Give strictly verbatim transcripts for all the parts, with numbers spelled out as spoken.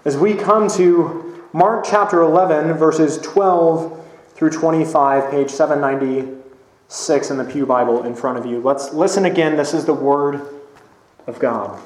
as we come to Mark chapter eleven, verses twelve through twenty-five, page seven ninety-six in the Pew Bible in front of you. Let's listen again. This is the Word of God.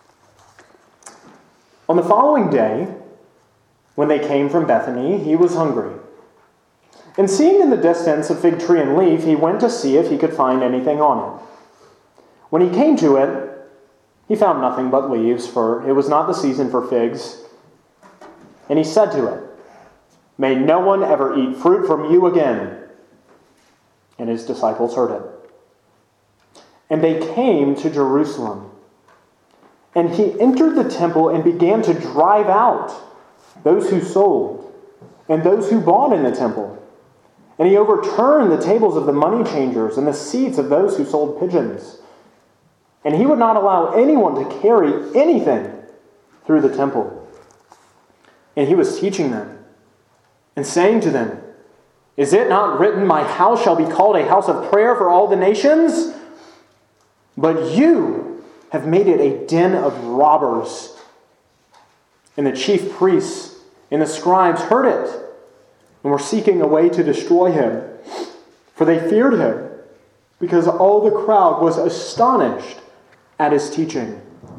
On the following day, when they came from Bethany, he was hungry. And seeing in the distance a fig tree and leaf, he went to see if he could find anything on it. When he came to it, he found nothing but leaves, for it was not the season for figs. And he said to it, "May no one ever eat fruit from you again." And his disciples heard it. And they came to Jerusalem. And he entered the temple and began to drive out those who sold and those who bought in the temple. And he overturned the tables of the money changers and the seats of those who sold pigeons. And he would not allow anyone to carry anything through the temple. And he was teaching them and saying to them, "Is it not written, 'My house shall be called a house of prayer for all the nations'? But you have made it a den of robbers." And the chief priests and the scribes heard it and were seeking a way to destroy him, for they feared him, because all the crowd was astonished at his teaching.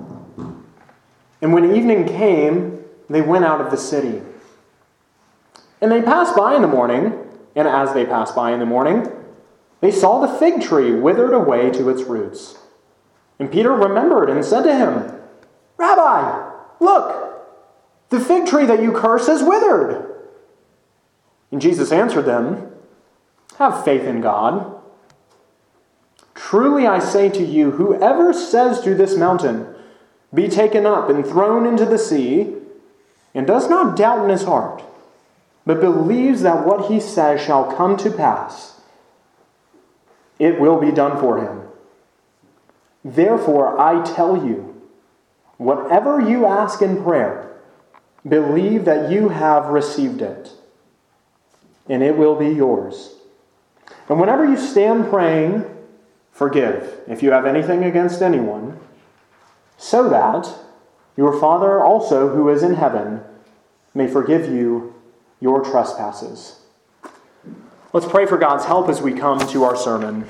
And when evening came, they went out of the city. And they passed by in the morning, and as they passed by in the morning, they saw the fig tree withered away to its roots. And Peter remembered and said to him, "Rabbi, look, the fig tree that you cursed has withered." And Jesus answered them, "Have faith in God. Truly I say to you, whoever says to this mountain, 'Be taken up and thrown into the sea,' and does not doubt in his heart, but believes that what he says shall come to pass, it will be done for him. Therefore I tell you, whatever you ask in prayer, believe that you have received it, and it will be yours. And whenever you stand praying, forgive if you have anything against anyone, so that your Father also who is in heaven may forgive you your trespasses." Let's pray for God's help as we come to our sermon.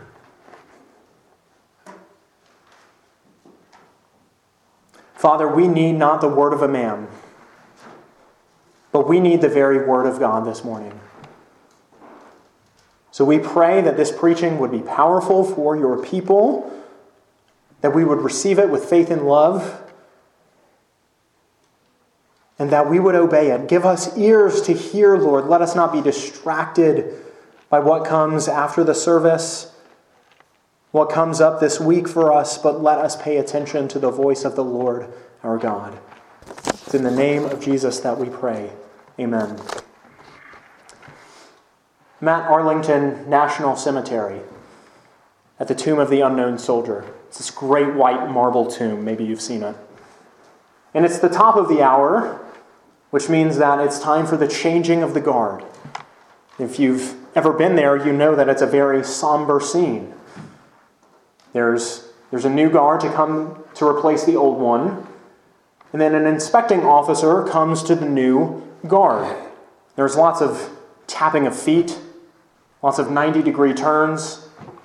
Father, we need not the word of a man, but we need the very word of God this morning. So we pray that this preaching would be powerful for your people, that we would receive it with faith and love, and that we would obey it. Give us ears to hear, Lord. Let us not be distracted by what comes after the service, what comes up this week for us, but let us pay attention to the voice of the Lord our God. It's in the name of Jesus that we pray. Amen. Matt Arlington National Cemetery, at the Tomb of the Unknown Soldier. It's this great white marble tomb. Maybe you've seen it. And it's the top of the hour, which means that it's time for the changing of the guard. If you've ever been there, you know that it's a very somber scene. There's, there's a new guard to come to replace the old one, and then an inspecting officer comes to the new guard. There's lots of tapping of feet, lots of ninety-degree turns.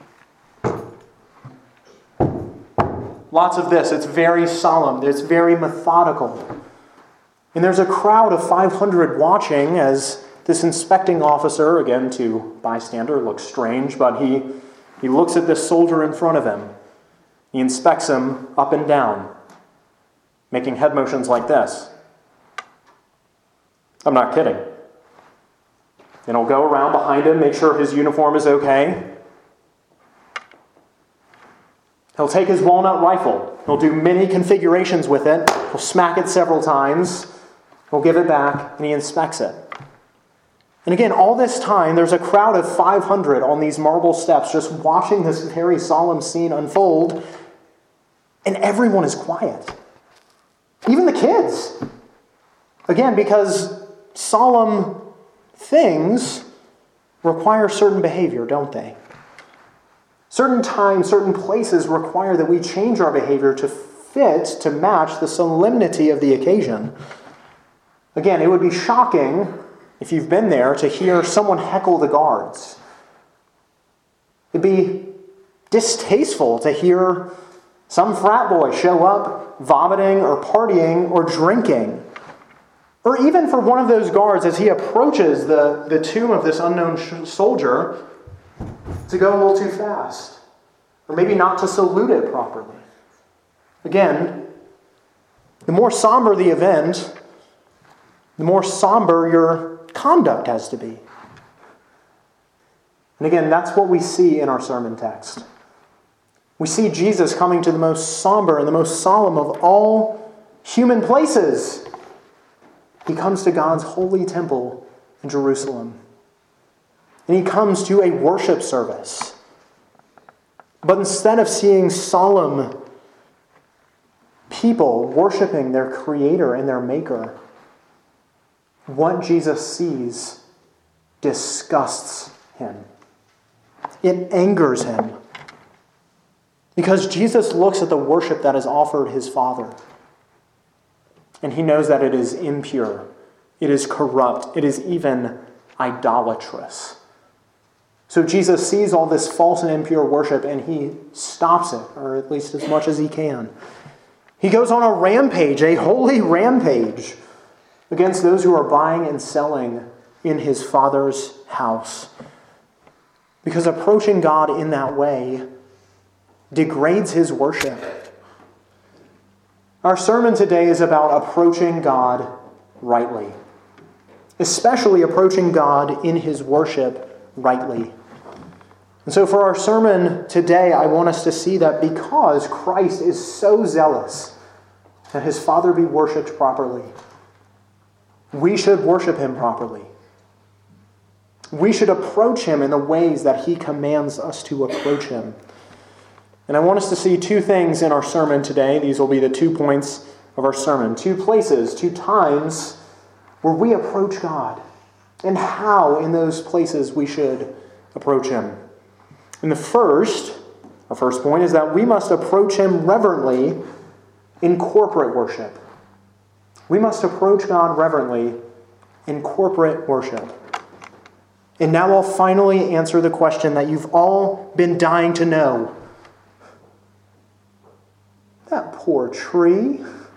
Lots of this. It's very solemn. It's very methodical. And there's a crowd of five hundred watching as this inspecting officer, again to bystander, looks strange, but he, he looks at this soldier in front of him. He inspects him up and down, making head motions like this. I'm not kidding. Then he'll go around behind him, make sure his uniform is okay. He'll take his walnut rifle. He'll do many configurations with it. He'll smack it several times. He'll give it back, and he inspects it. And again, all this time, there's a crowd of five hundred on these marble steps just watching this very solemn scene unfold, and everyone is quiet. Even the kids. Again, because solemn things require certain behavior, don't they? Certain times, certain places require that we change our behavior to fit, to match the solemnity of the occasion. Again, it would be shocking, if you've been there, to hear someone heckle the guards. It'd be distasteful to hear some frat boy show up vomiting or partying or drinking. Or even for one of those guards, as he approaches the, the tomb of this unknown sh- soldier, to go a little too fast. Or maybe not to salute it properly. Again, the more somber the event, the more somber your conduct has to be. And again, that's what we see in our sermon text. We see Jesus coming to the most somber and the most solemn of all human places. He comes to God's holy temple in Jerusalem. And he comes to a worship service. But instead of seeing solemn people worshiping their Creator and their Maker, what Jesus sees disgusts him. It angers him. Because Jesus looks at the worship that is offered his Father. And he knows that it is impure. It is corrupt. It is even idolatrous. So Jesus sees all this false and impure worship and he stops it, or at least as much as he can. He goes on a rampage, a holy rampage, against those who are buying and selling in his Father's house. Because approaching God in that way degrades his worship. Our sermon today is about approaching God rightly, especially approaching God in his worship rightly. And so for our sermon today, I want us to see that because Christ is so zealous that his Father be worshipped properly, we should worship him properly. We should approach him in the ways that he commands us to approach him. And I want us to see two things in our sermon today. These will be the two points of our sermon. Two places, two times where we approach God. And how in those places we should approach him. And the first, our first point is that we must approach him reverently in corporate worship. We must approach God reverently in corporate worship. And now I'll finally answer the question that you've all been dying to know. That poor tree.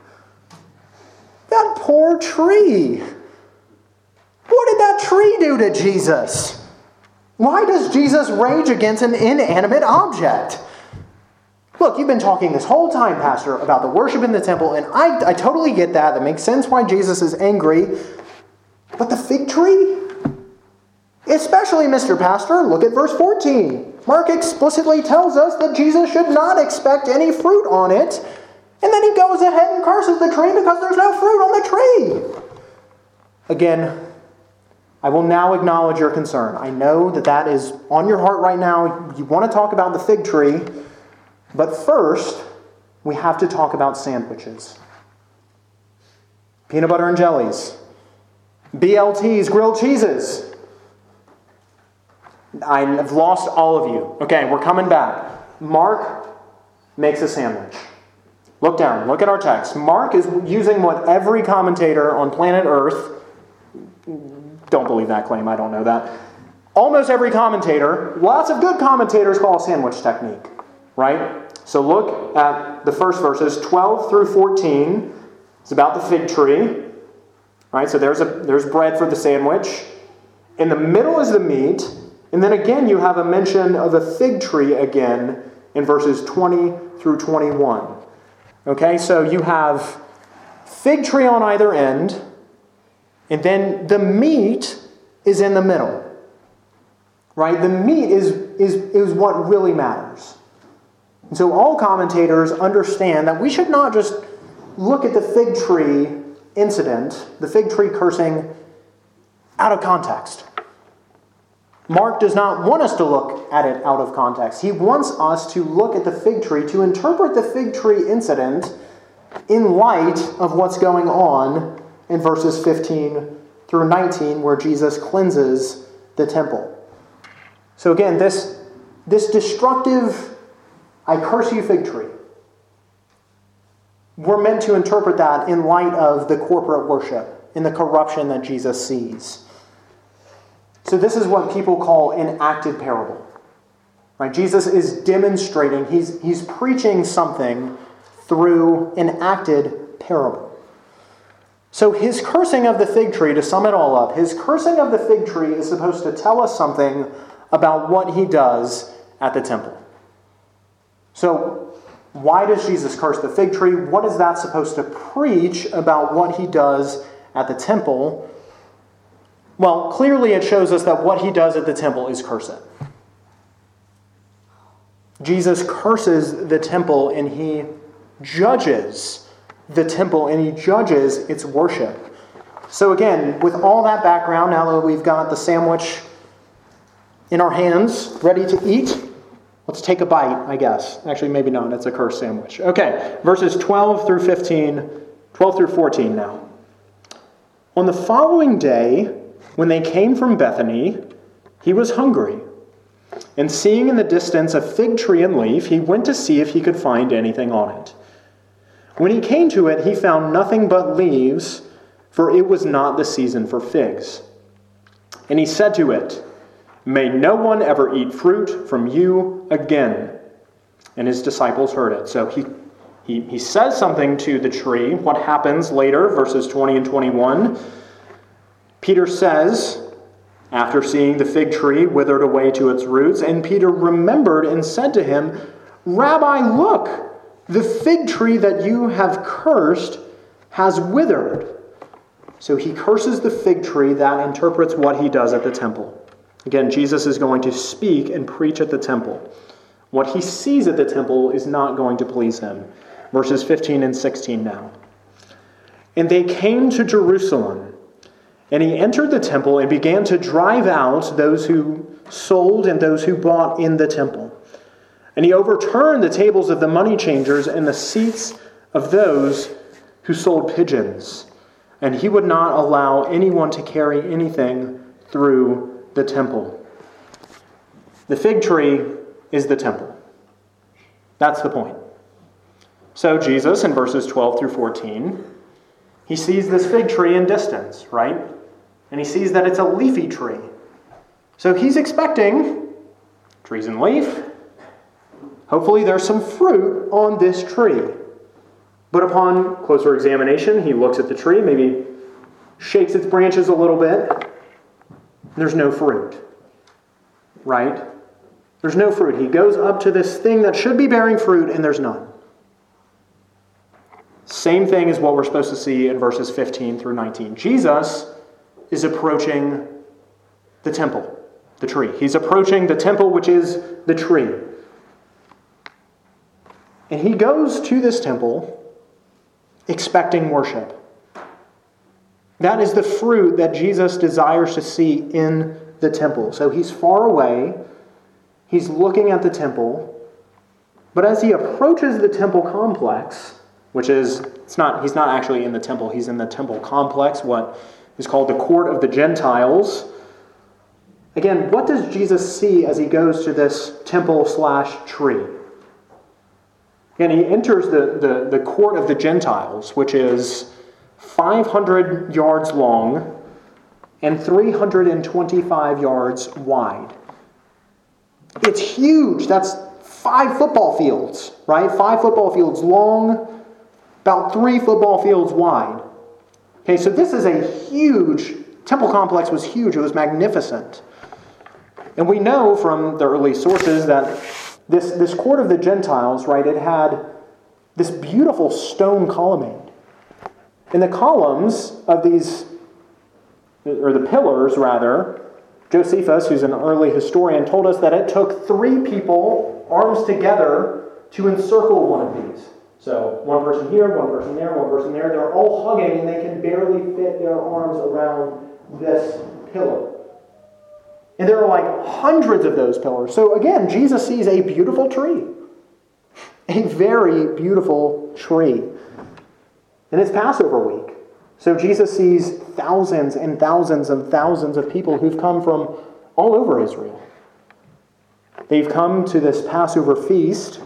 That poor tree. What did that tree do to Jesus? Why does Jesus rage against an inanimate object? Look, you've been talking this whole time, Pastor, about the worship in the temple, and I, I totally get that. That makes sense why Jesus is angry. But the fig tree? Especially, Mister Pastor, look at verse fourteen. Mark explicitly tells us that Jesus should not expect any fruit on it. And then he goes ahead and curses the tree because there's no fruit on the tree. Again, I will now acknowledge your concern. I know that that is on your heart right now. You want to talk about the fig tree. But first, we have to talk about sandwiches. Peanut butter and jellies. B L Ts, grilled cheeses. I've lost all of you. Okay, we're coming back. Mark makes a sandwich. Look down. Look at our text. Mark is using what every commentator on planet Earth, don't believe that claim, I don't know that. Almost every commentator, lots of good commentators call a sandwich technique, right? So look at the first verses, twelve through fourteen. It's about the fig tree. Right? So there's a there's bread for the sandwich. In the middle is the meat. And then again, you have a mention of a fig tree again in verses twenty through twenty-one. Okay, so you have fig tree on either end, and then the meat is in the middle. Right? The meat is, is, is what really matters. And so all commentators understand that we should not just look at the fig tree incident, the fig tree cursing, out of context. Mark does not want us to look at it out of context. He wants us to look at the fig tree, to interpret the fig tree incident in light of what's going on in verses fifteen through nineteen, where Jesus cleanses the temple. So again, this, this destructive, I curse you, fig tree, we're meant to interpret that in light of the corporate worship in the corruption that Jesus sees. So this is what people call an acted parable. Right? Jesus is demonstrating, he's, he's preaching something through an acted parable. So his cursing of the fig tree, to sum it all up, his cursing of the fig tree is supposed to tell us something about what he does at the temple. So why does Jesus curse the fig tree? What is that supposed to preach about what he does at the temple? Well, clearly it shows us that what he does at the temple is curse it. Jesus curses the temple and he judges the temple and he judges its worship. So again, with all that background, now that we've got the sandwich in our hands, ready to eat, let's take a bite, I guess. Actually, maybe not. It's a cursed sandwich. Okay, verses twelve through fifteen, twelve through fourteen now. On the following day, when they came from Bethany, he was hungry. And seeing in the distance a fig tree and leaf, he went to see if he could find anything on it. When he came to it, he found nothing but leaves, for it was not the season for figs. And he said to it, "May no one ever eat fruit from you again." And his disciples heard it. So he, he, he says something to the tree. What happens later, verses twenty and twenty-one? Peter says, after seeing the fig tree withered away to its roots, and Peter remembered and said to him, "Rabbi, look, the fig tree that you have cursed has withered." So he curses the fig tree. That interprets what he does at the temple. Again, Jesus is going to speak and preach at the temple. What he sees at the temple is not going to please him. Verses fifteen and sixteen now. And they came to Jerusalem, and he entered the temple and began to drive out those who sold and those who bought in the temple. And he overturned the tables of the money changers and the seats of those who sold pigeons. And he would not allow anyone to carry anything through the temple. The fig tree is the temple. That's the point. So Jesus, in verses twelve through fourteen, he sees this fig tree in distance, right? And he sees that it's a leafy tree. So he's expecting trees and leaf. Hopefully there's some fruit on this tree. But upon closer examination, he looks at the tree, maybe shakes its branches a little bit. There's no fruit, right? There's no fruit. He goes up to this thing that should be bearing fruit, and there's none. Same thing as what we're supposed to see in verses fifteen through nineteen. Jesus is approaching the temple, the tree. He's approaching the temple, which is the tree. And he goes to this temple expecting worship. That is the fruit that Jesus desires to see in the temple. So he's far away. He's looking at the temple. But as he approaches the temple complex, which is, it's not, he's not actually in the temple, he's in the temple complex, what is called the court of the Gentiles. Again, what does Jesus see as he goes to this temple slash tree? And he enters the, the, the court of the Gentiles, which is five hundred yards long and three hundred twenty-five yards wide. It's huge. That's five football fields, right? Five football fields long, about three football fields wide. Okay, so this is a huge, temple complex was huge. It was magnificent. And we know from the early sources that this, this court of the Gentiles, right, it had this beautiful stone colonnade. And the columns of these, or the pillars rather, Josephus, who's an early historian, told us that it took three people, arms together, to encircle one of these. So one person here, one person there, one person there. They're all hugging and they can barely fit their arms around this pillar. And there are like hundreds of those pillars. So again, Jesus sees a beautiful tree. A very beautiful tree. And it's Passover week. So Jesus sees thousands and thousands and thousands of people who've come from all over Israel. They've come to this Passover feast.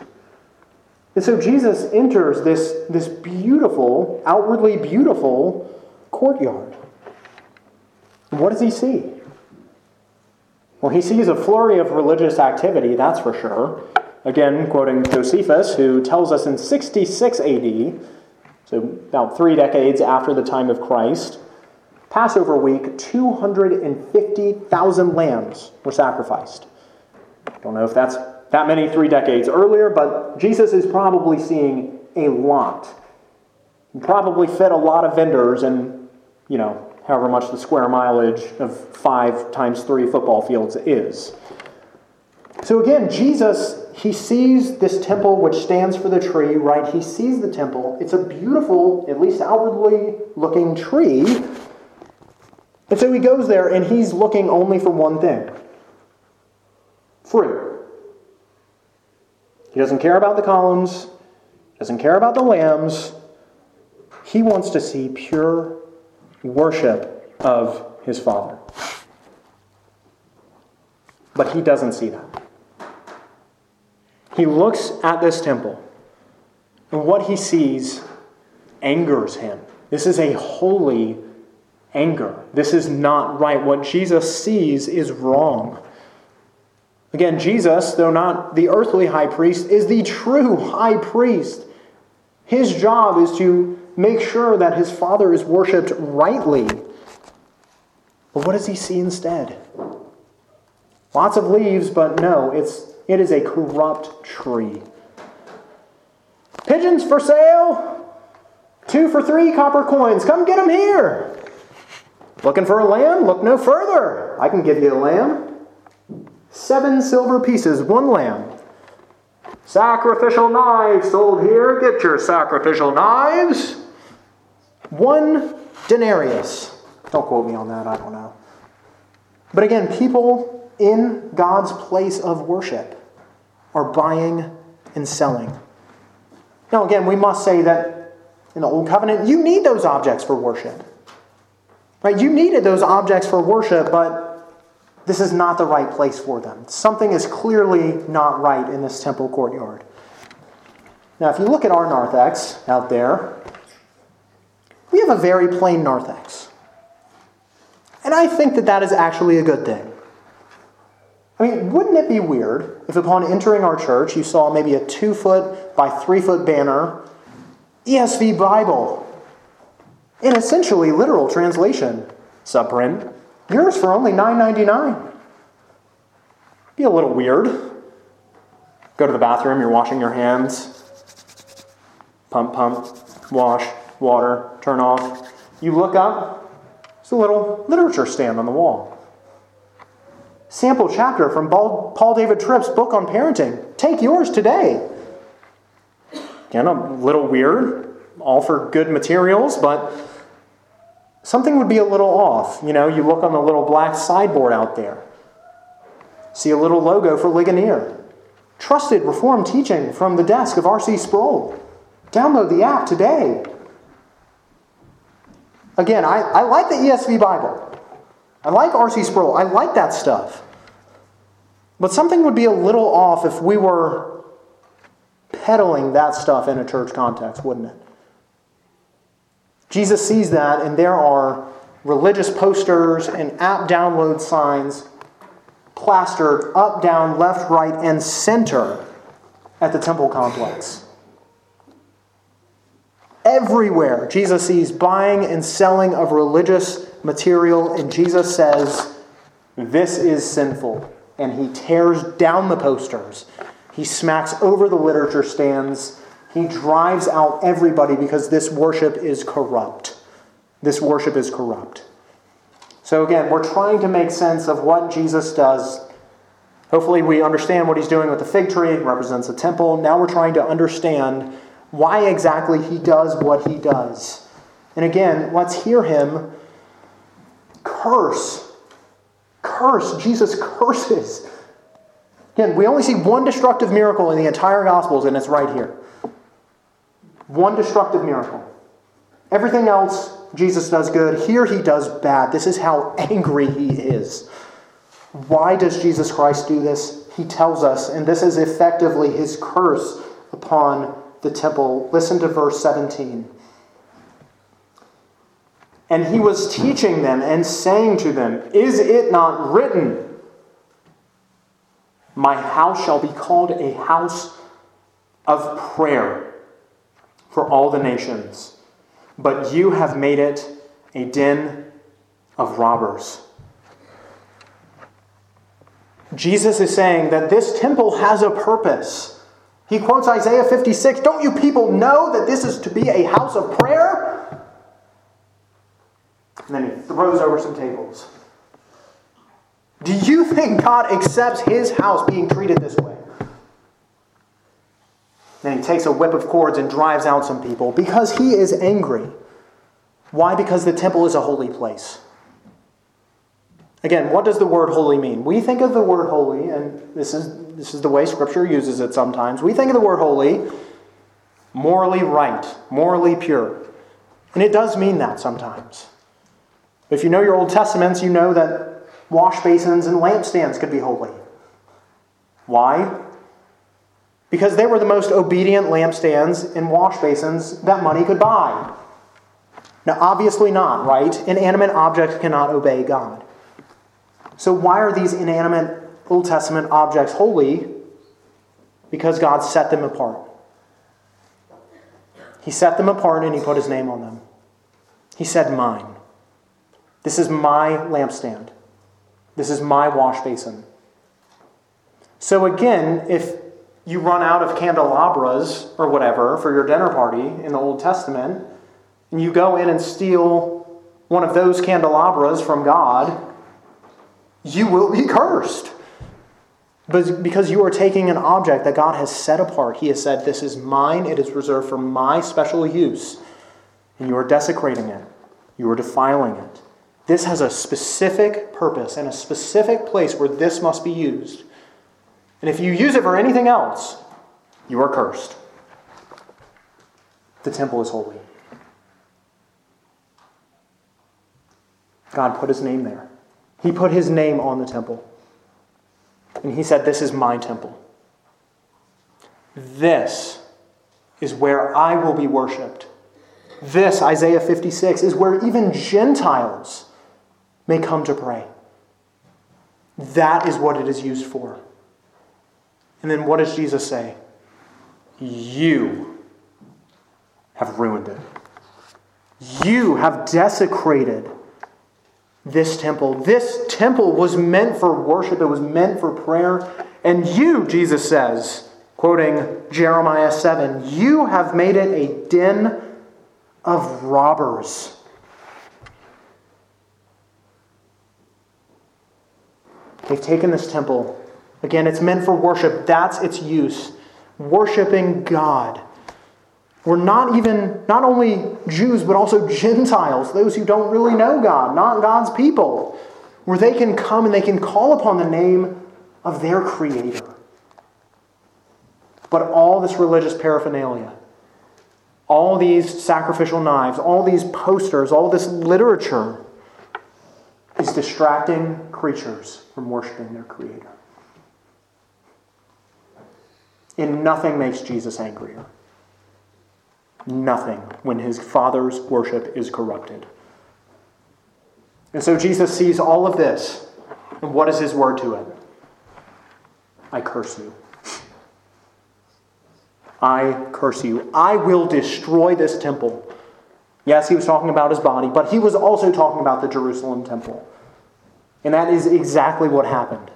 And so Jesus enters this, this beautiful, outwardly beautiful courtyard. What does he see? Well, he sees a flurry of religious activity, that's for sure. Again, quoting Josephus, who tells us in sixty-six A D, so about three decades after the time of Christ, Passover week, two hundred fifty thousand lambs were sacrificed. Don't know if that's that many three decades earlier, but Jesus is probably seeing a lot. He probably fit a lot of vendors and, you know, however much the square mileage of five times three football fields is. So again, Jesus, he sees this temple which stands for the tree, right? He sees the temple. It's a beautiful, at least outwardly looking tree. And so he goes there and he's looking only for one thing. Fruit. He doesn't care about the columns, doesn't care about the lambs. He wants to see pure worship of his Father. But he doesn't see that. He looks at this temple, and what he sees angers him. This is a holy anger. This is not right. What Jesus sees is wrong. Again, Jesus, though not the earthly high priest, is the true high priest. His job is to make sure that his Father is worshipped rightly. But what does he see instead? Lots of leaves, but no, it's it is a corrupt tree. Pigeons for sale. Two for three copper coins. Come get them here. Looking for a lamb? Look no further. I can give you a lamb. Seven silver pieces, one lamb. Sacrificial knives sold here. Get your sacrificial knives. One denarius. Don't quote me on that, I don't know. But again, people in God's place of worship are buying and selling. Now again, we must say that in the Old Covenant, you need those objects for worship. Right? You needed those objects for worship, but this is not the right place for them. Something is clearly not right in this temple courtyard. Now, if you look at our narthex out there, we have a very plain narthex. And I think that that is actually a good thing. I mean, wouldn't it be weird if upon entering our church you saw maybe a two-foot by three-foot banner, E S V Bible, in essentially literal translation, subprint, yours for only nine ninety-nine. Be a little weird. Go to the bathroom, you're washing your hands. Pump, pump, wash, water, turn off. You look up, there's a little literature stand on the wall. Sample chapter from Paul David Tripp's book on parenting. Take yours today. Again, a little weird, all for good materials, but something would be a little off. You know, you look on the little black sideboard out there. See a little logo for Ligonier. Trusted Reformed teaching from the desk of R C Sproul. Download the app today. Again, I, I like the E S V Bible. I like R C Sproul. I like that stuff. But something would be a little off if we were peddling that stuff in a church context, wouldn't it? Jesus sees that, and there are religious posters and app download signs plastered up, down, left, right, and center at the temple complex. Everywhere, Jesus sees buying and selling of religious material, and Jesus says, this is sinful. And he tears down the posters. He smacks over the literature stands. He drives out everybody because this worship is corrupt. This worship is corrupt. So again, we're trying to make sense of what Jesus does. Hopefully we understand what he's doing with the fig tree. It represents a temple. Now we're trying to understand why exactly he does what he does. And again, let's hear him curse. Curse. Jesus curses. Again, we only see one destructive miracle in the entire Gospels, and it's right here. One destructive miracle. Everything else, Jesus does good. Here he does bad. This is how angry he is. Why does Jesus Christ do this? He tells us, and this is effectively his curse upon the temple. Listen to verse seventeen. And he was teaching them and saying to them, "Is it not written, 'My house shall be called a house of prayer for all the nations'? But you have made it a den of robbers." Jesus is saying that this temple has a purpose. He quotes Isaiah fifty-six, "Don't you people know that this is to be a house of prayer?" And then he throws over some tables. Do you think God accepts his house being treated this way? Then he takes a whip of cords and drives out some people because he is angry. Why? Because the temple is a holy place. Again, what does the word holy mean? We think of the word holy, and this is this is the way Scripture uses it sometimes. We think of the word holy, morally right, morally pure. And it does mean that sometimes. If you know your Old Testaments, you know that wash basins and lampstands could be holy. Why? Because they were the most obedient lampstands and wash basins that money could buy. Now, obviously not, right? Inanimate objects cannot obey God. So why are these inanimate Old Testament objects holy? Because God set them apart. He set them apart and he put his name on them. He said, "Mine. This is my lampstand. This is my wash basin." So again, if you run out of candelabras or whatever for your dinner party in the Old Testament, and you go in and steal one of those candelabras from God, you will be cursed. But because you are taking an object that God has set apart, he has said, "This is mine, it is reserved for my special use," and you are desecrating it. You are defiling it. This has a specific purpose and a specific place where this must be used. And if you use it for anything else, you are cursed. The temple is holy. God put his name there. He put his name on the temple. And he said, "This is my temple. This is where I will be worshipped." This, Isaiah fifty-six, is where even Gentiles may come to pray. That is what it is used for. And then what does Jesus say? You have ruined it. You have desecrated this temple. This temple was meant for worship. It was meant for prayer. And you, Jesus says, quoting Jeremiah seven, "You have made it a den of robbers." They've taken this temple. Again, it's meant for worship. That's its use. Worshiping God. We're not even, not only Jews, but also Gentiles, those who don't really know God, not God's people, where they can come and they can call upon the name of their Creator. But all this religious paraphernalia, all these sacrificial knives, all these posters, all this literature is distracting creatures from worshiping their Creator. And nothing makes Jesus angrier. Nothing when his Father's worship is corrupted. And so Jesus sees all of this. And what is his word to it? I curse you. I curse you. I will destroy this temple. Yes, he was talking about his body, but he was also talking about the Jerusalem temple. And that is exactly what happened.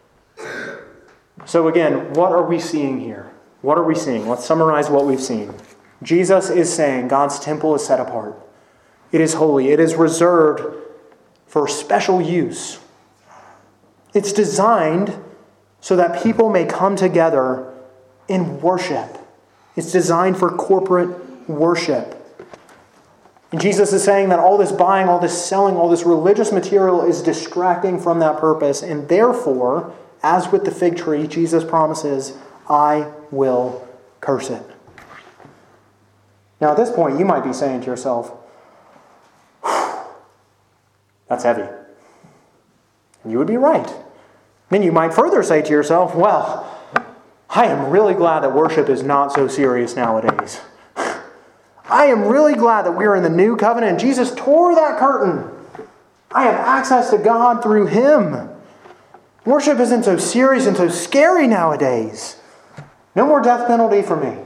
So again, what are we seeing here? What are we seeing? Let's summarize what we've seen. Jesus is saying God's temple is set apart. It is holy. It is reserved for special use. It's designed so that people may come together in worship. It's designed for corporate worship. And Jesus is saying that all this buying, all this selling, all this religious material is distracting from that purpose. And therefore, as with the fig tree, Jesus promises, I will curse it. Now at this point, you might be saying to yourself, that's heavy. And you would be right. Then you might further say to yourself, well, I am really glad that worship is not so serious nowadays. I am really glad that we are in the new covenant. Jesus tore that curtain. I have access to God through Him. Worship isn't so serious and so scary nowadays. No more death penalty for me.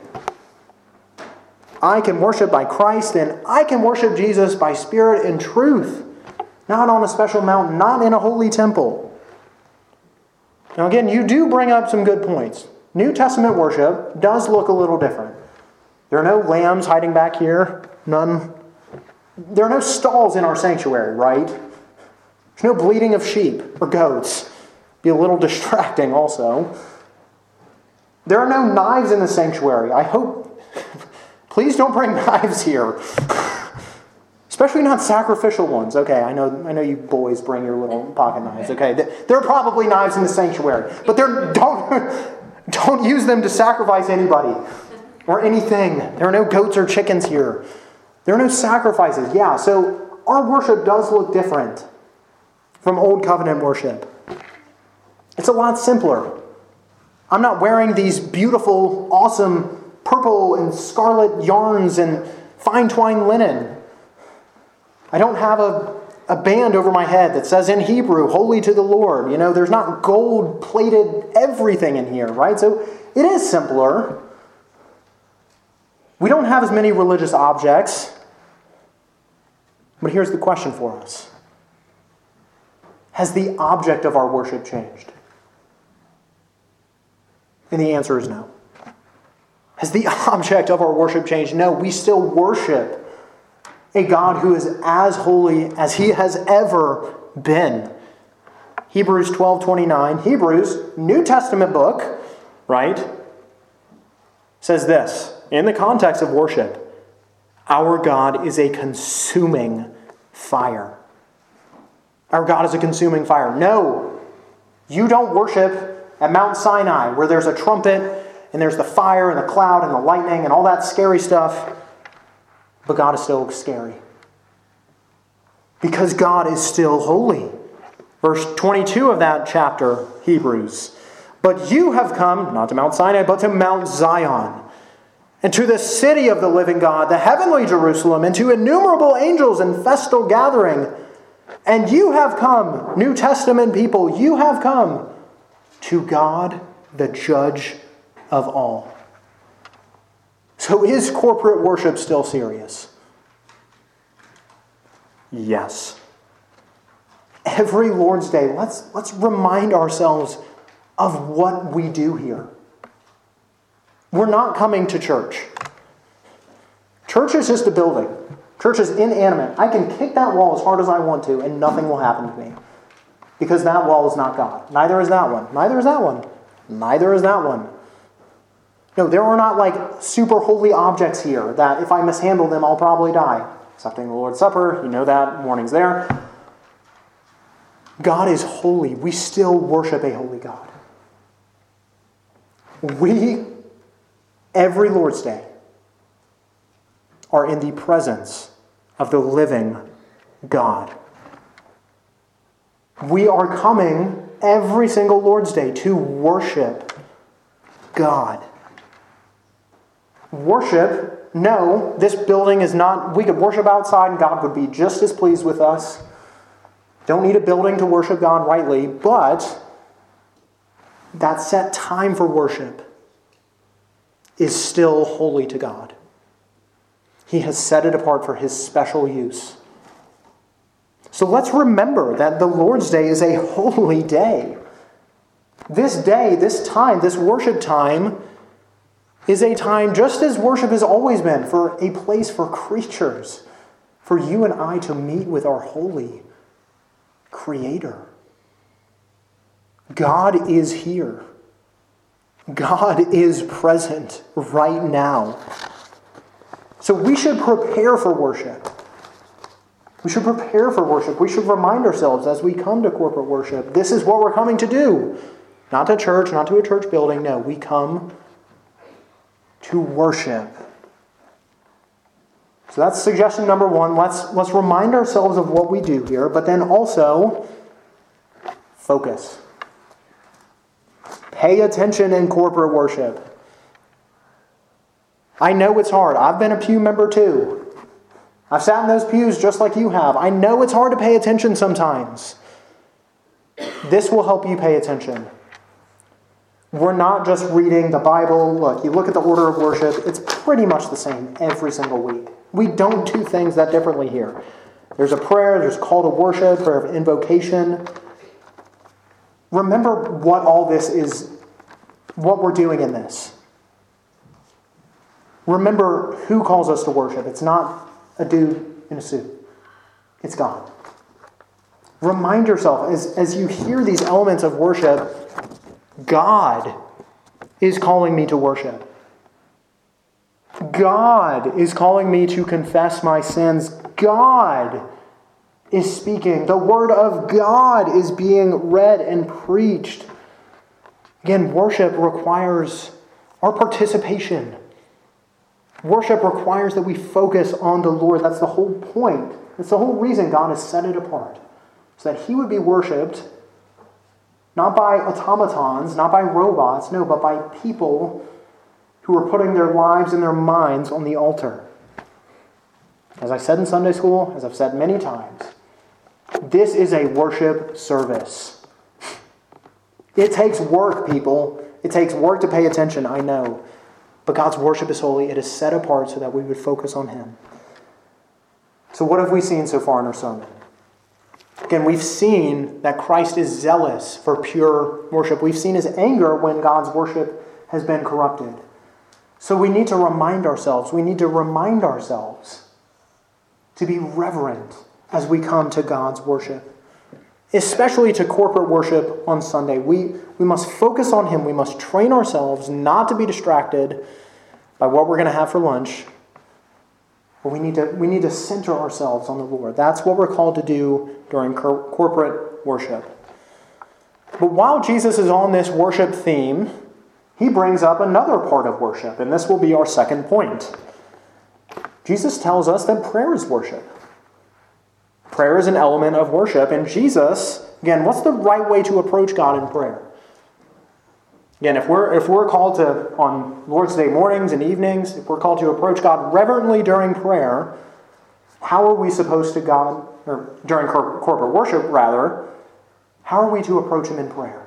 I can worship by Christ, and I can worship Jesus by spirit and truth. Not on a special mountain, not in a holy temple. Now again, you do bring up some good points. New Testament worship does look a little different. There are no lambs hiding back here. None. There are no stalls in our sanctuary, right? There's no bleating of sheep or goats. Be a little distracting also. There are no knives in the sanctuary. I hope... Please don't bring knives here. Especially not sacrificial ones. Okay, I know I know you boys bring your little pocket knives. Okay, there are probably knives in the sanctuary. But they're, don't, don't use them to sacrifice anybody or anything. There are no goats or chickens here. There are no sacrifices. Yeah, so our worship does look different from Old Covenant worship. It's a lot simpler. I'm not wearing these beautiful, awesome purple and scarlet yarns and fine twined linen. I don't have a, a band over my head that says in Hebrew, holy to the Lord. You know, there's not gold-plated everything in here, right? So it is simpler. We don't have as many religious objects. But here's the question for us. Has the object of our worship changed? And the answer is no. Has the object of our worship changed? No, we still worship a God who is as holy as He has ever been. Hebrews twelve twenty-nine, Hebrews, New Testament book, right, says this, in the context of worship, our God is a consuming fire. Our God is a consuming fire. No, you don't worship at Mount Sinai where there's a trumpet and there's the fire and the cloud and the lightning and all that scary stuff. But God is still scary. Because God is still holy. Verse twenty-two of that chapter, Hebrews. But you have come, not to Mount Sinai, but to Mount Zion, and to the city of the living God, the heavenly Jerusalem, and to innumerable angels in festal gathering. And you have come, New Testament people, you have come to God, the judge of all. So is corporate worship still serious? Yes. Every Lord's Day, let's, let's remind ourselves of what we do here. We're not coming to church. Church is just a building. Church is inanimate. I can kick that wall as hard as I want to and nothing will happen to me. Because that wall is not God. Neither is that one. Neither is that one. Neither is that one. No, there are not like super holy objects here that if I mishandle them, I'll probably die. Accepting the Lord's Supper, you know that, warning's there. God is holy. We still worship a holy God. We, every Lord's Day, are in the presence of the living God. We are coming every single Lord's Day to worship God. Worship, no, this building is not, we could worship outside and God would be just as pleased with us. Don't need a building to worship God rightly, but that set time for worship is still holy to God. He has set it apart for His special use. So let's remember that the Lord's Day is a holy day. This day, this time, this worship time is a time, just as worship has always been, for a place for creatures, for you and I to meet with our holy Creator. God is here. God is present right now. So we should prepare for worship. We should prepare for worship. We should remind ourselves as we come to corporate worship, this is what we're coming to do. Not to church, not to a church building. No, we come to worship. So that's suggestion number one. Let's, let's remind ourselves of what we do here, but then also focus. Pay attention in corporate worship. I know it's hard. I've been a pew member too. I've sat in those pews just like you have. I know it's hard to pay attention sometimes. This will help you pay attention. We're not just reading the Bible. Look, you look at the order of worship, it's pretty much the same every single week. We don't do things that differently here. There's a prayer, there's a call to worship, prayer of invocation. Remember what all this is, what we're doing in this. Remember who calls us to worship. It's not a dude in a suit. It's God. Remind yourself, as, as you hear these elements of worship, God is calling me to worship. God is calling me to confess my sins. God is speaking. The Word of God is being read and preached. Again, worship requires our participation. Worship requires that we focus on the Lord. That's the whole point. That's the whole reason God has set it apart. So that He would be worshipped not by automatons, not by robots, no, but by people who are putting their lives and their minds on the altar. As I said in Sunday school, as I've said many times, this is a worship service. It takes work, people. It takes work to pay attention, I know. But God's worship is holy. It is set apart so that we would focus on Him. So what have we seen so far in our sermon? Again, we've seen that Christ is zealous for pure worship. We've seen His anger when God's worship has been corrupted. So we need to remind ourselves, we need to remind ourselves to be reverent as we come to God's worship. Especially to corporate worship on Sunday. We, we must focus on Him. We must train ourselves not to be distracted by what we're going to have for lunch. But we need to, we need to center ourselves on the Lord. That's what we're called to do during cor- corporate worship. But while Jesus is on this worship theme, He brings up another part of worship, and this will be our second point. Jesus tells us that prayer is worship. Prayer is an element of worship, and Jesus, again, what's the right way to approach God in prayer? Again, if we're if we're called to, on Lord's Day mornings and evenings, if we're called to approach God reverently during prayer, how are we supposed to God, or during cor- corporate worship rather, how are we to approach Him in prayer?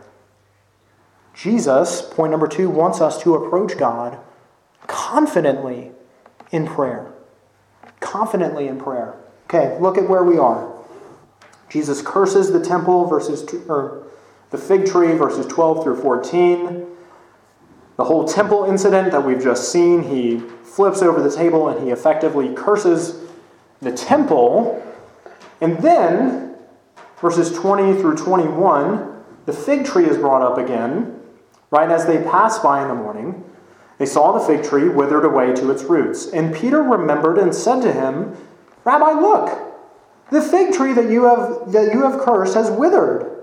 Jesus, point number two, wants us to approach God confidently in prayer. Confidently in prayer. Okay, look at where we are. Jesus curses the temple, verses or the fig tree, verses twelve through fourteen. The whole temple incident that we've just seen, He flips over the table and He effectively curses the temple. And then, verses twenty through twenty-one, the fig tree is brought up again. Right as they passed by in the morning, they saw the fig tree withered away to its roots. And Peter remembered and said to Him, Rabbi, look, the fig tree that you have that you have cursed has withered.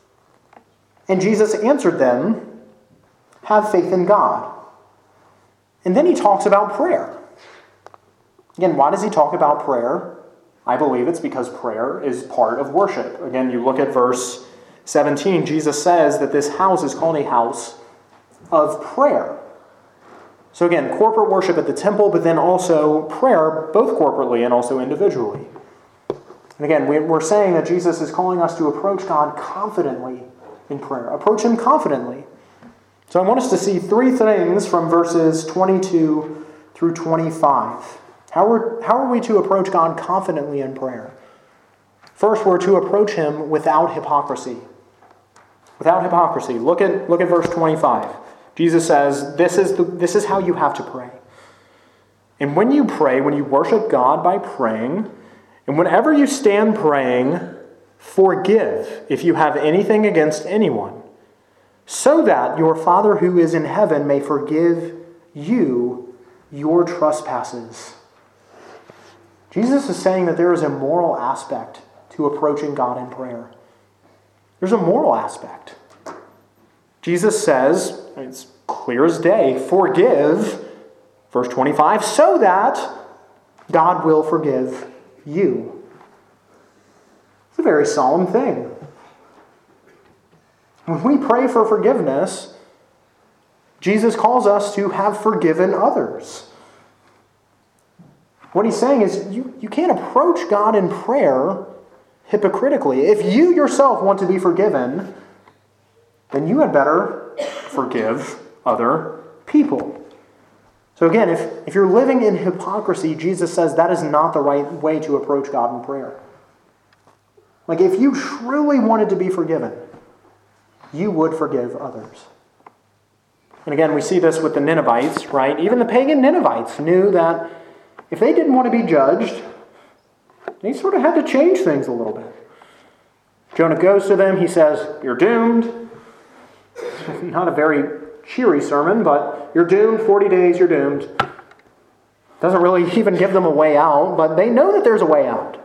And Jesus answered them, have faith in God. And then He talks about prayer. Again, why does He talk about prayer? I believe it's because prayer is part of worship. Again, you look at verse seventeen. Jesus says that this house is called a house of prayer. So again, corporate worship at the temple, but then also prayer, both corporately and also individually. And again, we're saying that Jesus is calling us to approach God confidently in prayer. Approach Him confidently. So I want us to see three things from verses twenty-two through twenty-five. How are, how are we to approach God confidently in prayer? First, we're to approach Him without hypocrisy. Without hypocrisy. Look at, look at verse twenty-five. Jesus says, this is, the, this is how you have to pray. And when you pray, when you worship God by praying, and whenever you stand praying, forgive if you have anything against anyone, so that your Father who is in heaven may forgive you your trespasses. Jesus is saying that there is a moral aspect to approaching God in prayer. There's a moral aspect. Jesus says, it's clear as day, forgive, verse twenty-five, so that God will forgive you. It's a very solemn thing. When we pray for forgiveness, Jesus calls us to have forgiven others. What he's saying is you, you can't approach God in prayer hypocritically. If you yourself want to be forgiven, then you had better forgive other people. So again, if, if you're living in hypocrisy, Jesus says that is not the right way to approach God in prayer. Like if you truly wanted to be forgiven, you would forgive others. And again, we see this with the Ninevites, right? Even the pagan Ninevites knew that if they didn't want to be judged, they sort of had to change things a little bit. Jonah goes to them, he says, "You're doomed." Not a very cheery sermon, but you're doomed, forty days, you're doomed. Doesn't really even give them a way out, but they know that there's a way out.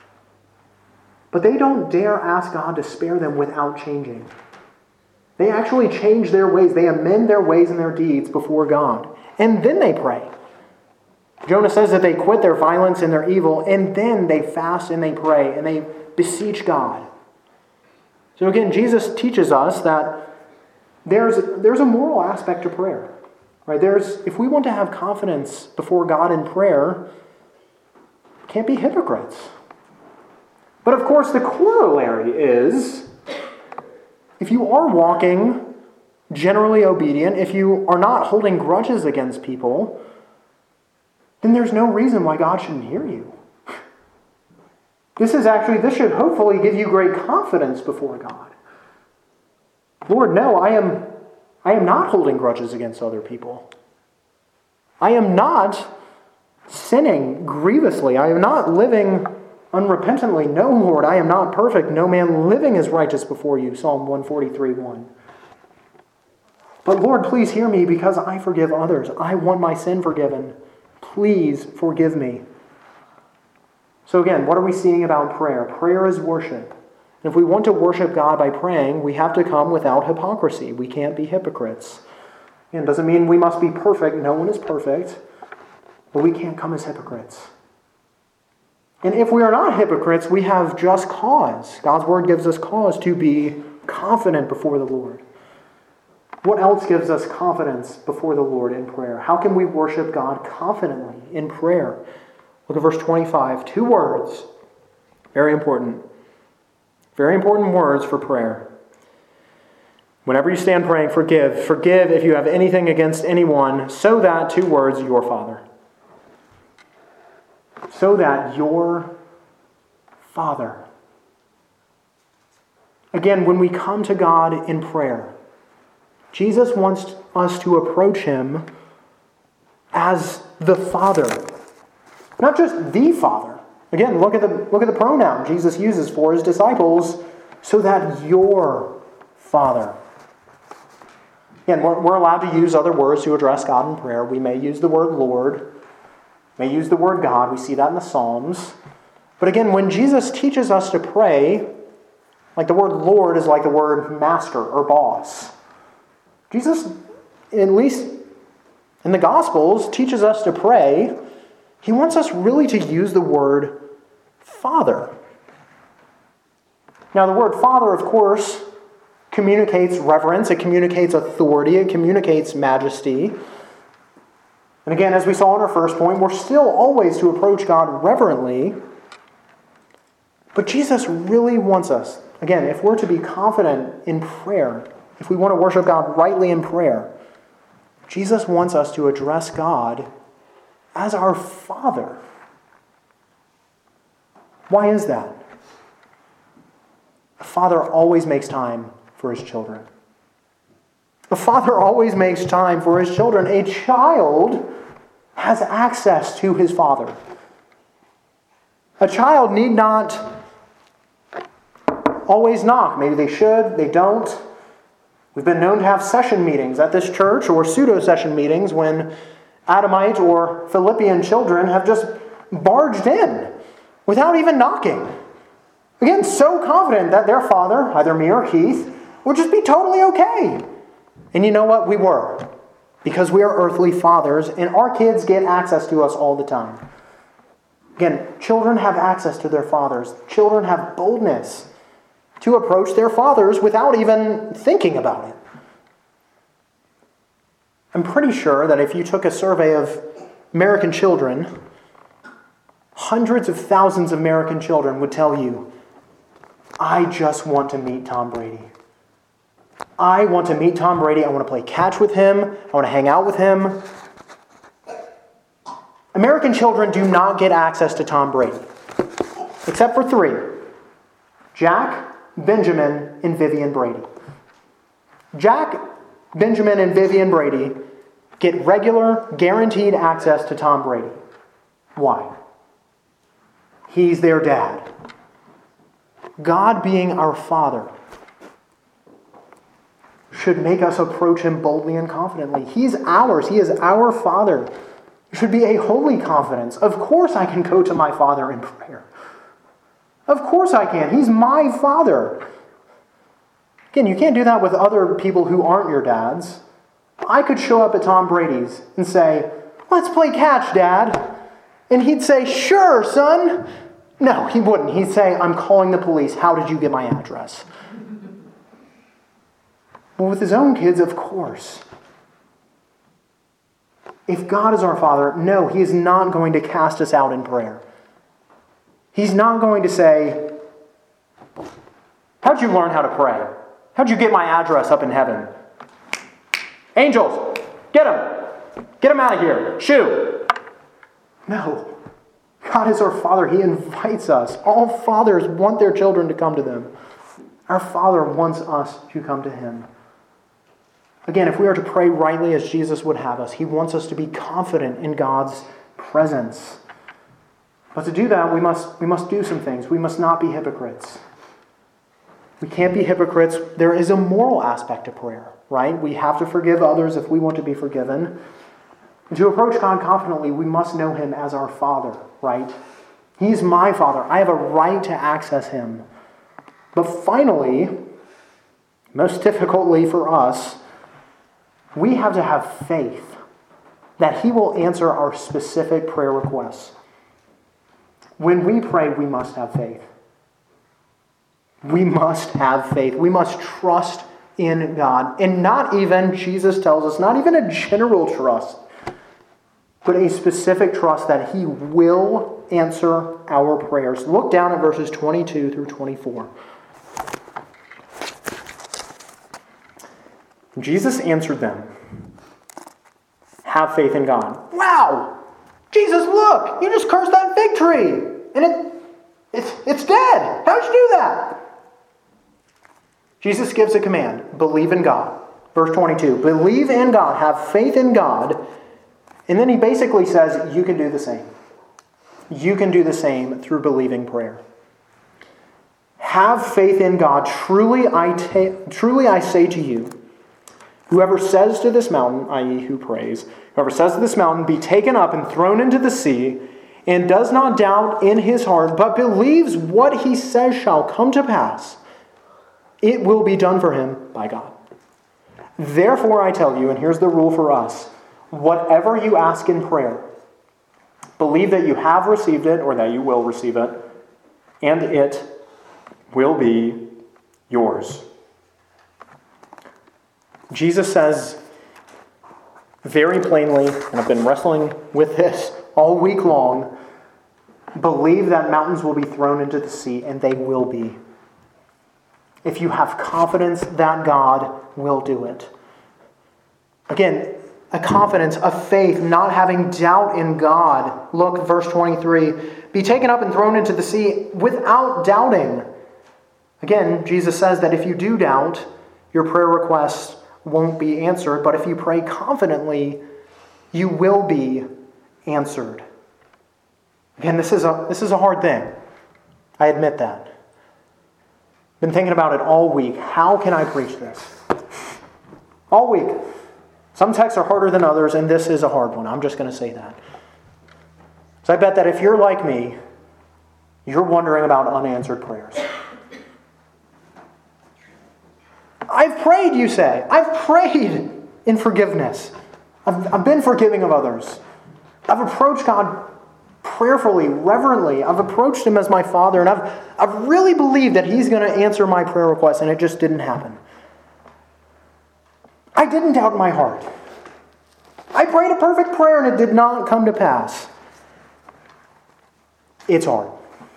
But they don't dare ask God to spare them without changing. They actually change their ways. They amend their ways and their deeds before God. And then they pray. Jonah says that they quit their violence and their evil, and then they fast and they pray, and they beseech God. So again, Jesus teaches us that there's, there's a moral aspect to prayer. Right? There's, if we want to have confidence before God in prayer, we can't be hypocrites. But of course, the corollary is, if you are walking generally obedient, if you are not holding grudges against people, then there's no reason why God shouldn't hear you. This is actually, this should hopefully give you great confidence before God. Lord, no, I am, I am not holding grudges against other people. I am not sinning grievously. I am not living unrepentantly. No, Lord, I am not perfect. No man living is righteous before you. Psalm one forty-three, one. But Lord, please hear me because I forgive others. I want my sin forgiven. Please forgive me. So again, what are we seeing about prayer? Prayer is worship. And if we want to worship God by praying, we have to come without hypocrisy. We can't be hypocrites. Again, it doesn't mean we must be perfect. No one is perfect. But we can't come as hypocrites. And if we are not hypocrites, we have just cause. God's word gives us cause to be confident before the Lord. What else gives us confidence before the Lord in prayer? How can we worship God confidently in prayer? Look at verse twenty-five. Two words. Very important. Very important words for prayer. Whenever you stand praying, forgive. Forgive if you have anything against anyone, so that, two words, your Father. So that your Father. Again, when we come to God in prayer, Jesus wants us to approach Him as the Father. Not just the Father. Again, look at the, look at the pronoun Jesus uses for His disciples, so that your Father. Again, we're, we're allowed to use other words to address God in prayer. We may use the word Lord, may use the word God. We see that in the Psalms. But again, when Jesus teaches us to pray, like the word Lord is like the word master or boss. Jesus, at least in the Gospels, teaches us to pray. He wants us really to use the word Father. Now, the word Father, of course, communicates reverence. It communicates authority. It communicates majesty. And again, as we saw in our first point, we're still always to approach God reverently. But Jesus really wants us, again, if we're to be confident in prayer, if we want to worship God rightly in prayer, Jesus wants us to address God as our Father. Why is that? A father always makes time for his children. A father always makes time for his children. A child has access to his father. A child need not always knock. Maybe they should, they don't. We've been known to have session meetings at this church, or pseudo-session meetings, when Adamite or Philippian children have just barged in without even knocking. Again, so confident that their father, either me or Keith, would just be totally okay. And you know what? We were. Because we are earthly fathers, and our kids get access to us all the time. Again, children have access to their fathers. Children have boldness to approach their fathers without even thinking about it. I'm pretty sure that if you took a survey of American children, hundreds of thousands of American children would tell you, I just want to meet Tom Brady. I want to meet Tom Brady. I want to play catch with him. I want to hang out with him. American children do not get access to Tom Brady, except for three: Jack, Benjamin, and Vivian Brady. Jack, Benjamin, and Vivian Brady get regular, guaranteed access to Tom Brady. Why? He's their dad. God, being our Father, should make us approach him boldly and confidently. He's ours. He is our Father. It should be a holy confidence. Of course I can go to my Father in prayer. Of course I can. He's my Father. Again, you can't do that with other people who aren't your dads. I could show up at Tom Brady's and say, let's play catch, Dad. And he'd say, sure, son. No, he wouldn't. He'd say, I'm calling the police. How did you get my address? Well, with his own kids, of course. If God is our Father, no, he is not going to cast us out in prayer. He's not going to say, how'd you learn how to pray? How'd you get my address up in heaven? Angels, get him. Get him out of here. Shoo. No. God is our Father. He invites us. All fathers want their children to come to them. Our Father wants us to come to him. Again, if we are to pray rightly as Jesus would have us, he wants us to be confident in God's presence. But to do that, we must, we must do some things. We must not be hypocrites. We can't be hypocrites. There is a moral aspect to prayer, right? We have to forgive others if we want to be forgiven. And to approach God confidently, we must know him as our Father, right? He's my Father. I have a right to access him. But finally, most difficultly for us, we have to have faith that he will answer our specific prayer requests. When we pray, we must have faith. We must have faith. We must trust in God. And not even, Jesus tells us, not even a general trust, but a specific trust that he will answer our prayers. Look down at verses twenty-two through twenty-four. Jesus answered them, have faith in God. Wow! Jesus, look! You just cursed that fig tree! And it, it's, it's dead! How'd you do that? Jesus gives a command. Believe in God. Verse twenty-two. Believe in God. Have faith in God. And then he basically says, you can do the same. You can do the same through believing prayer. Have faith in God. Truly I, ta- truly I say to you, whoever says to this mountain, that is who prays, whoever says to this mountain, be taken up and thrown into the sea, and does not doubt in his heart, but believes what he says shall come to pass, it will be done for him by God. Therefore I tell you, and here's the rule for us, whatever you ask in prayer, believe that you have received it, or that you will receive it, and it will be yours. Jesus says very plainly, and I've been wrestling with this all week long, believe that mountains will be thrown into the sea, and they will be. If you have confidence that God will do it. Again, a confidence, a faith, not having doubt in God. Look, verse twenty-three. Be taken up and thrown into the sea without doubting. Again, Jesus says that if you do doubt, your prayer requests won't be answered. But if you pray confidently, you will be answered. Again, this is a, this is a hard thing. I admit that. Been thinking about it all week. How can I preach this? All week. Some texts are harder than others, and this is a hard one. I'm just going to say that. So I bet that if you're like me, you're wondering about unanswered prayers. I've prayed, you say. I've prayed in forgiveness. I've, I've been forgiving of others. I've approached God prayerfully, reverently. I've approached him as my Father, and I've, I've really believed that he's going to answer my prayer request, and it just didn't happen. I didn't doubt in my heart. I prayed a perfect prayer, and it did not come to pass. It's hard.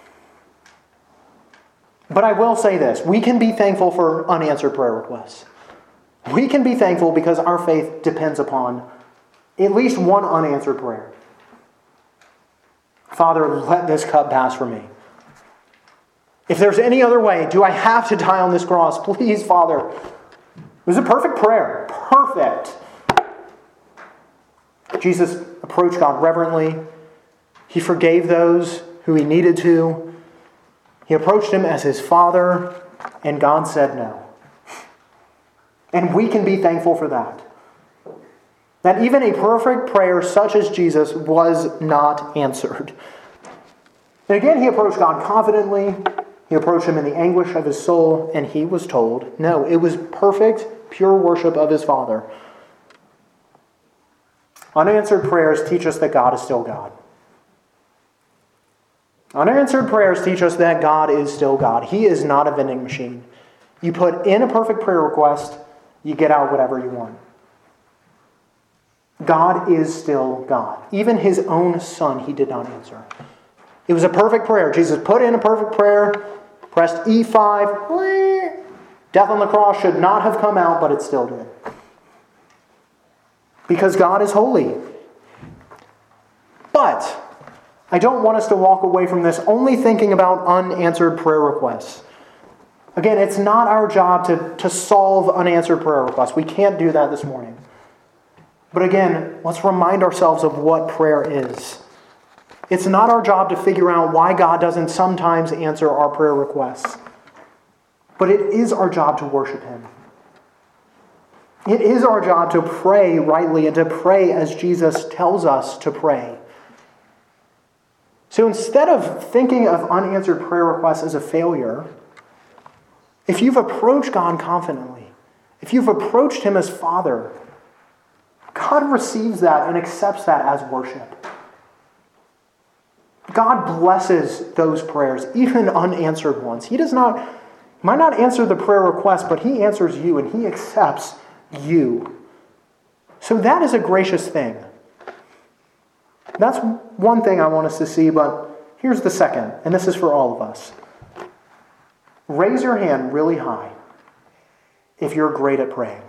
But I will say this. We can be thankful for unanswered prayer requests. We can be thankful because our faith depends upon at least one unanswered prayer. Father, let this cup pass from me. If there's any other way, do I have to die on this cross? Please, Father. It was a perfect prayer. Perfect. Jesus approached God reverently. He forgave those who he needed to. He approached him as his Father, and God said no. And we can be thankful for that. That even a perfect prayer such as Jesus was not answered. And again, he approached God confidently. He approached him in the anguish of his soul, and he was told, no, it was perfect, pure worship of his Father. Unanswered prayers teach us that God is still God. Unanswered prayers teach us that God is still God. He is not a vending machine. You put in a perfect prayer request, you get out whatever you want. God is still God. Even his own Son, he did not answer. It was a perfect prayer. Jesus put in a perfect prayer, pressed E five. Death on the cross should not have come out, but it still did. Because God is holy. But I don't want us to walk away from this only thinking about unanswered prayer requests. Again, it's not our job to, to solve unanswered prayer requests. We can't do that this morning. But again, let's remind ourselves of what prayer is. It's not our job to figure out why God doesn't sometimes answer our prayer requests. But it is our job to worship him. It is our job to pray rightly and to pray as Jesus tells us to pray. So instead of thinking of unanswered prayer requests as a failure, if you've approached God confidently, if you've approached him as Father, God receives that and accepts that as worship. God blesses those prayers, even unanswered ones. He does not, might not answer the prayer request, but he answers you and he accepts you. So that is a gracious thing. That's one thing I want us to see, but here's the second, and this is for all of us. Raise your hand really high if you're great at praying.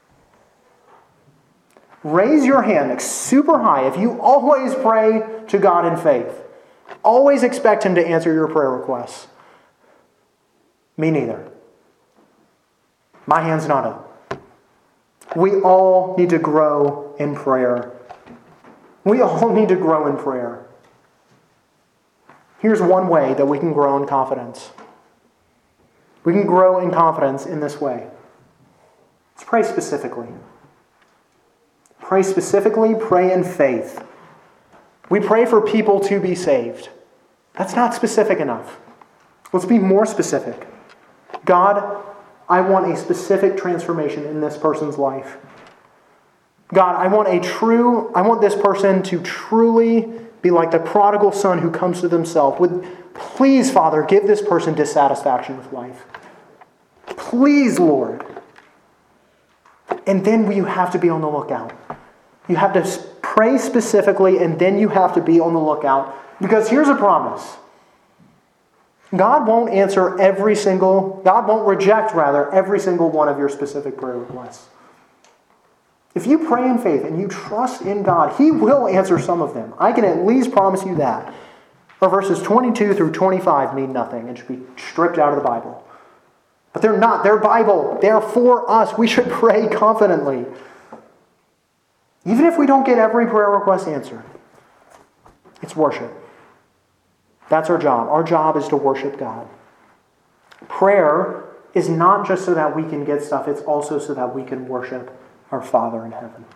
Raise your hand like super high if you always pray to God in faith. Always expect him to answer your prayer requests. Me neither. My hand's not up. We all need to grow in prayer. We all need to grow in prayer. Here's one way that we can grow in confidence. We can grow in confidence in this way. Let's pray specifically. Pray specifically, pray in faith. We pray for people to be saved. That's not specific enough. Let's be more specific. God, I want a specific transformation in this person's life. God, I want a true, I want this person to truly be like the prodigal son who comes to himself. Would, please, Father, give this person dissatisfaction with life. Please, Lord. And then you have to be on the lookout. You have to pray specifically, and then you have to be on the lookout. Because here's a promise. God won't answer every single, God won't reject, rather, every single one of your specific prayer requests. If you pray in faith and you trust in God, he will answer some of them. I can at least promise you that. Or verses twenty-two through twenty-five mean nothing and should be stripped out of the Bible. But they're not. They're Bible. They're for us. We should pray confidently. Even if we don't get every prayer request answered. It's worship. That's our job. Our job is to worship God. Prayer is not just so that we can get stuff. It's also so that we can worship our Father in heaven.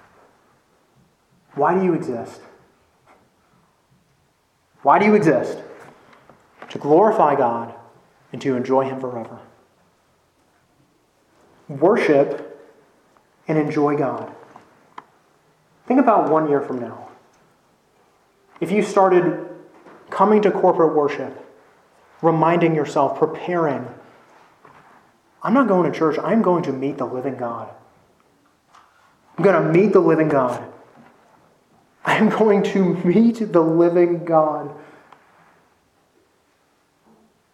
Why do you exist? Why do you exist? To glorify God and to enjoy him forever. Worship and enjoy God. Think about one year from now. If you started coming to corporate worship, reminding yourself, preparing, I'm not going to church, I'm going to meet the living God. I'm going to meet the living God. I'm going to meet the living God.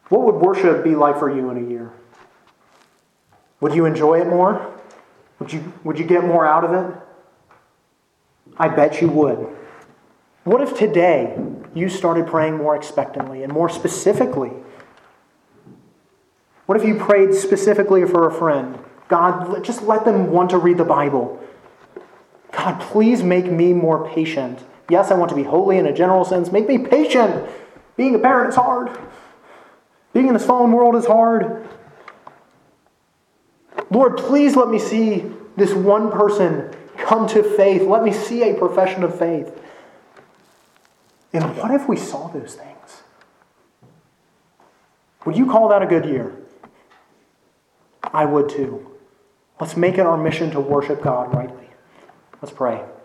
What would worship be like for you in a year? Would you enjoy it more? Would you, would you get more out of it? I bet you would. What if today you started praying more expectantly and more specifically? What if you prayed specifically for a friend? God, just let them want to read the Bible. God, please make me more patient. Yes, I want to be holy in a general sense. Make me patient. Being a parent is hard. Being in this fallen world is hard. Lord, please let me see this one person come to faith. Let me see a profession of faith. And what if we saw those things? Would you call that a good year? I would too. Let's make it our mission to worship God rightly. Let's pray.